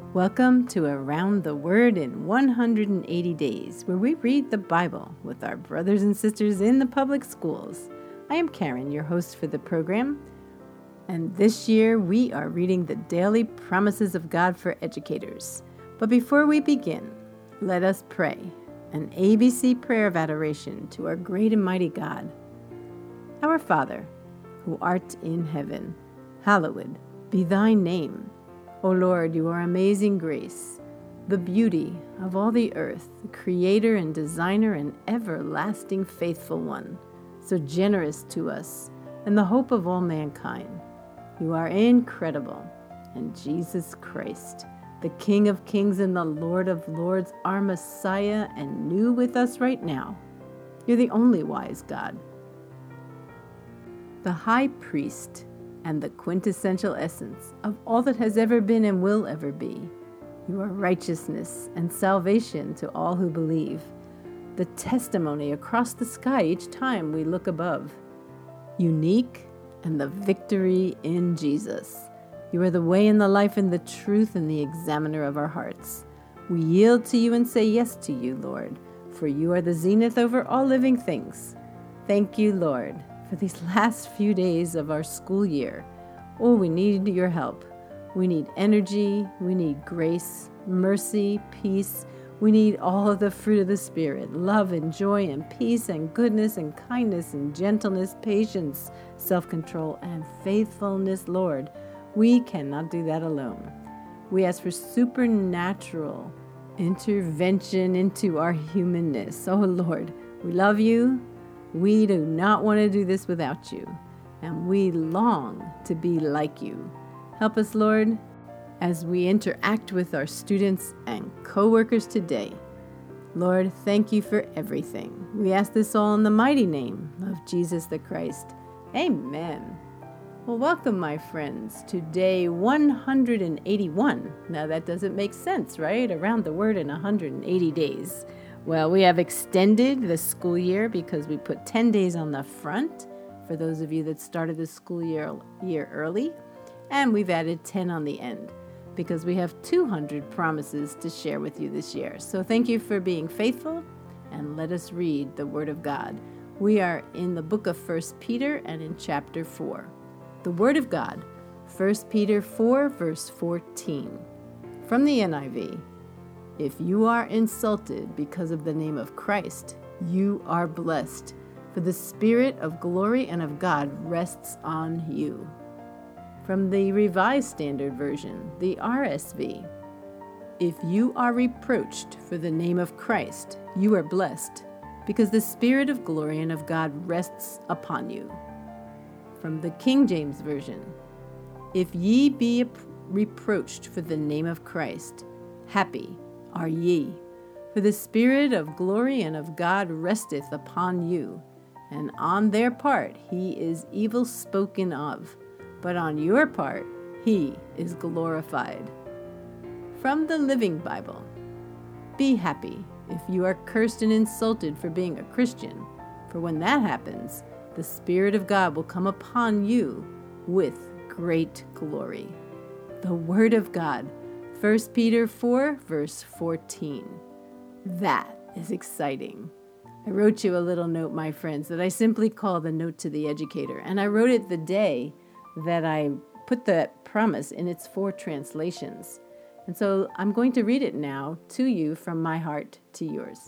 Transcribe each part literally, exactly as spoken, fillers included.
Welcome to Around the Word in one hundred eighty days, where we read the Bible with our brothers and sisters in the public schools. I am Karen, your host for the program, and this year we are reading the Daily Promises of God for Educators. But before we begin, let us pray an A B C prayer of adoration to our great and mighty God. Our Father, who art in heaven, hallowed be thy name. O Lord, you are amazing grace, the beauty of all the earth, the creator and designer and everlasting faithful one, so generous to us and the hope of all mankind. You are incredible, and Jesus Christ, the King of kings and the Lord of lords, our Messiah and new with us right now. You're the only wise God, the high priest, and the quintessential essence of all that has ever been and will ever be. You are righteousness and salvation to all who believe, the testimony across the sky each time we look above. Unique and the victory in Jesus. You are the way and the life and the truth and the examiner of our hearts. We yield to you and say yes to you, Lord, for you are the zenith over all living things. Thank you, Lord, for these last few days of our school year. Oh, we need your help. We need energy. We need grace, mercy, peace. We need all of the fruit of the Spirit, love and joy and peace and goodness and kindness and gentleness, patience, self-control, and faithfulness, Lord. We cannot do that alone. We ask for supernatural intervention into our humanness. Oh, Lord, we love you. We do not want to do this without you, and we long to be like you. Help us, Lord, as we interact with our students and co-workers today. Lord, thank you for everything. We ask this all in the mighty name of Jesus the Christ. Amen. Well, welcome, my friends, to day one hundred eighty-one. Now, that doesn't make sense, right? Around the Word in one hundred eighty days. Well, we have extended the school year because we put ten days on the front for those of you that started the school year, year early, and we've added ten on the end because we have two hundred promises to share with you this year. So thank you for being faithful, and let us read the Word of God. We are in the book of First Peter and in chapter four. The Word of God, First Peter four, verse fourteen, from the N I V. If you are insulted because of the name of Christ, you are blessed, for the Spirit of glory and of God rests on you. From the Revised Standard Version, the R S V. If you are reproached for the name of Christ, you are blessed, because the Spirit of glory and of God rests upon you. From the King James Version. If ye be reproached for the name of Christ, happy are ye, for the Spirit of glory and of God resteth upon you, and on their part he is evil spoken of, but on your part he is glorified. From the Living Bible. Be happy if you are cursed and insulted for being a Christian, for when that happens, the Spirit of God will come upon you with great glory. The Word of God. First Peter four, verse fourteen. That is exciting. I wrote you a little note, my friends, that I simply call the Note to the Educator, and I wrote it the day that I put the promise in its four translations. And so I'm going to read it now to you from my heart to yours.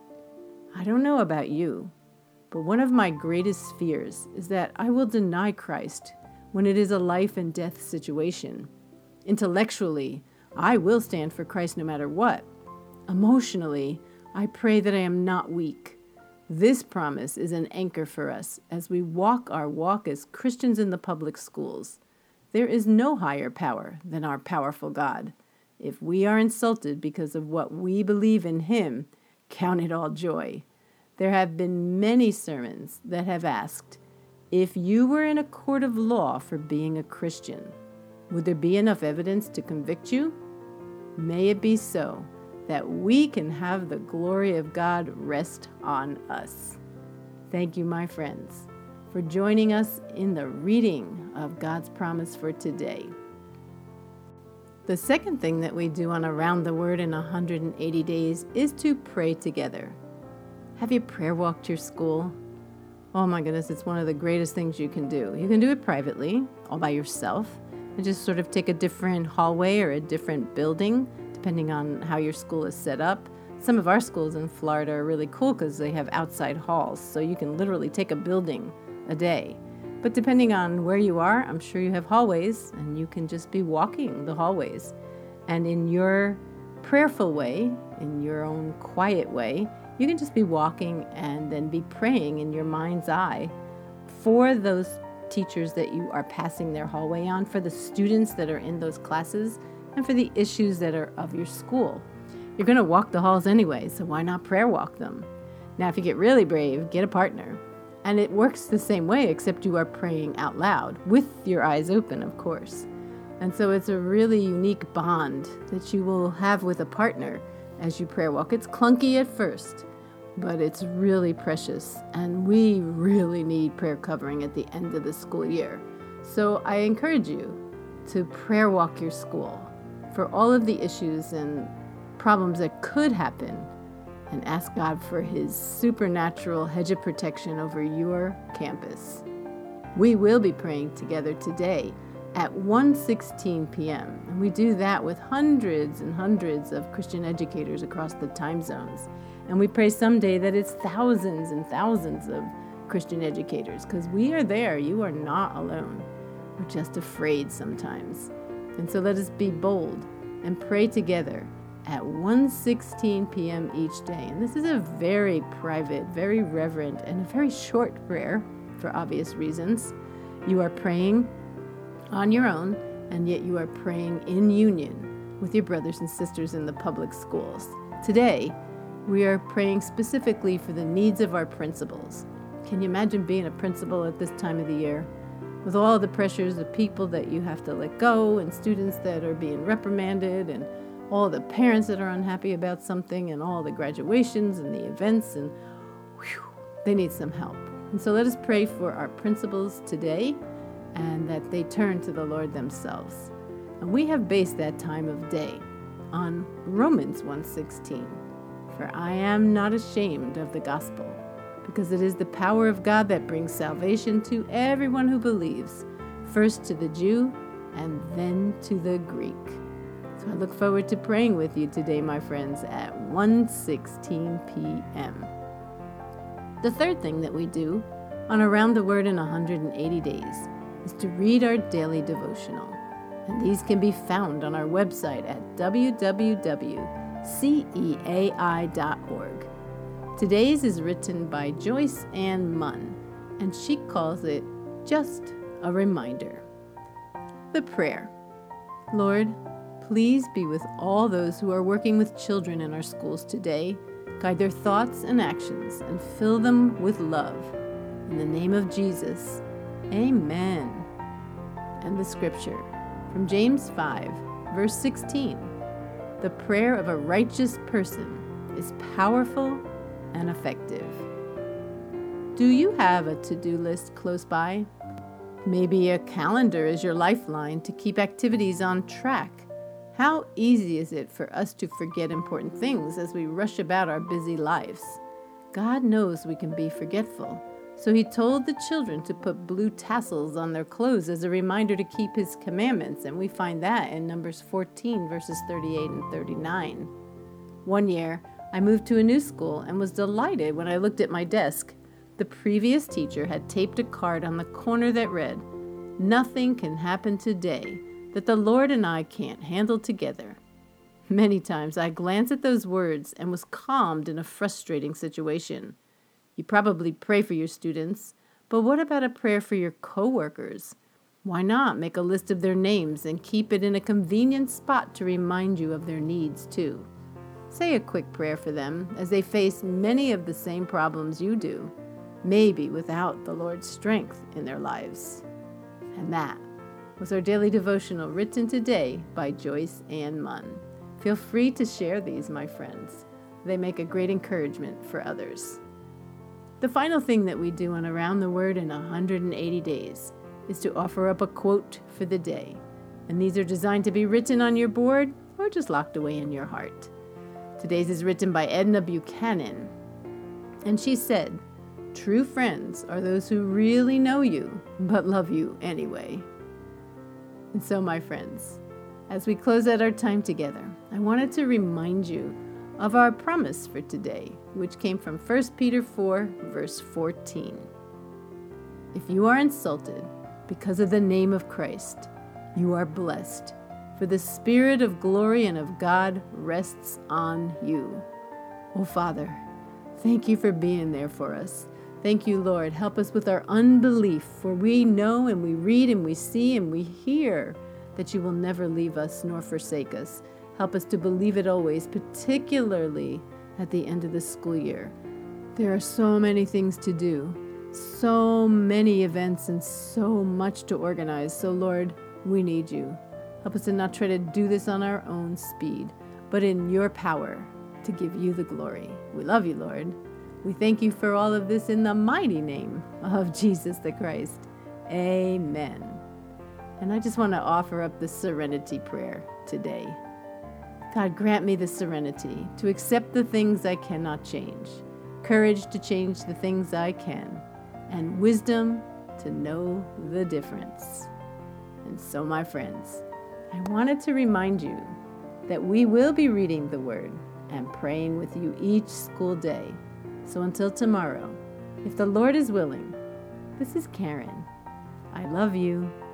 I don't know about you, but one of my greatest fears is that I will deny Christ when it is a life and death situation. Intellectually, I will stand for Christ no matter what. Emotionally, I pray that I am not weak. This promise is an anchor for us as we walk our walk as Christians in the public schools. There is no higher power than our powerful God. If we are insulted because of what we believe in Him, count it all joy. There have been many sermons that have asked, if you were in a court of law for being a Christian, would there be enough evidence to convict you? May it be so, that we can have the glory of God rest on us. Thank you, my friends, for joining us in the reading of God's promise for today. The second thing that we do on Around the Word in one hundred eighty days is to pray together. Have you prayer walked your school? Oh my goodness, it's one of the greatest things you can do. You can do it privately, all by yourself, and just sort of take a different hallway or a different building, depending on how your school is set up. Some of our schools in Florida are really cool because they have outside halls, so you can literally take a building a day. But depending on where you are, I'm sure you have hallways, and you can just be walking the hallways. And in your prayerful way, in your own quiet way, you can just be walking and then be praying in your mind's eye for those teachers that you are passing their hallway on, for the students that are in those classes, and for the issues that are of your school. You're going to walk the halls anyway, so why not prayer walk them? Now, if you get really brave, get a partner. And it works the same way, except you are praying out loud, with your eyes open, of course. And so it's a really unique bond that you will have with a partner as you prayer walk. It's clunky at first, but it's really precious. And we really need prayer covering at the end of the school year. So I encourage you to prayer walk your school for all of the issues and problems that could happen, and ask God for His supernatural hedge of protection over your campus. We will be praying together today at one sixteen p.m. And we do that with hundreds and hundreds of Christian educators across the time zones. And we pray someday that it's thousands and thousands of Christian educators, because we are there. You are not alone. We're just afraid sometimes. And so let us be bold and pray together at one sixteen p.m. each day. And this is a very private, very reverent, and a very short prayer for obvious reasons. You are praying on your own, and yet you are praying in union with your brothers and sisters in the public schools. Today, we are praying specifically for the needs of our principals. Can you imagine being a principal at this time of the year? With all the pressures of people that you have to let go, and students that are being reprimanded, and all the parents that are unhappy about something, and all the graduations and the events, and whew, they need some help. And so let us pray for our principals today, and that they turn to the Lord themselves. And we have based that time of day on Romans one sixteen. For I am not ashamed of the gospel, because it is the power of God that brings salvation to everyone who believes, first to the Jew and then to the Greek. So I look forward to praying with you today, my friends, at one sixteen p.m. The third thing that we do on Around the Word in one hundred eighty days is to read our daily devotional. And these can be found on our website at w w w dot ceai dot org. Today's is written by Joyce Ann Munn, and she calls it Just a Reminder. The prayer. Lord, please be with all those who are working with children in our schools today. Guide their thoughts and actions and fill them with love. In the name of Jesus, amen. And the scripture from James five, verse sixteen. The prayer of a righteous person is powerful and effective. Do you have a to-do list close by? Maybe a calendar is your lifeline to keep activities on track. How easy is it for us to forget important things as we rush about our busy lives? God knows we can be forgetful, so He told the children to put blue tassels on their clothes as a reminder to keep His commandments, and we find that in Numbers fourteen, verses thirty-eight and thirty-nine. One year, I moved to a new school and was delighted when I looked at my desk. The previous teacher had taped a card on the corner that read, "Nothing can happen today that the Lord and I can't handle together." Many times I glanced at those words and was calmed in a frustrating situation. You probably pray for your students, but what about a prayer for your coworkers? Why not make a list of their names and keep it in a convenient spot to remind you of their needs too? Say a quick prayer for them as they face many of the same problems you do, maybe without the Lord's strength in their lives. And that was our daily devotional written today by Joyce Ann Munn. Feel free to share these, my friends. They make a great encouragement for others. The final thing that we do on Around the Word in one hundred eighty days is to offer up a quote for the day. And these are designed to be written on your board or just locked away in your heart. Today's is written by Edna Buchanan. And she said, "True friends are those who really know you, but love you anyway." And so, my friends, as we close out our time together, I wanted to remind you of our promise for today, which came from First Peter four, verse fourteen. "If you are insulted because of the name of Christ, you are blessed, for the Spirit of glory and of God rests on you." Oh, Father, thank you for being there for us. Thank you, Lord. Help us with our unbelief, for we know and we read and we see and we hear that you will never leave us nor forsake us. Help us to believe it always, particularly at the end of the school year. There are so many things to do, so many events and so much to organize. So, Lord, we need you. Help us to not try to do this on our own speed, but in your power to give you the glory. We love you, Lord. We thank you for all of this in the mighty name of Jesus the Christ. Amen. And I just want to offer up the serenity prayer today. God, grant me the serenity to accept the things I cannot change, courage to change the things I can, and wisdom to know the difference. And so, my friends, I wanted to remind you that we will be reading the Word and praying with you each school day. So until tomorrow, if the Lord is willing, this is Karen. I love you.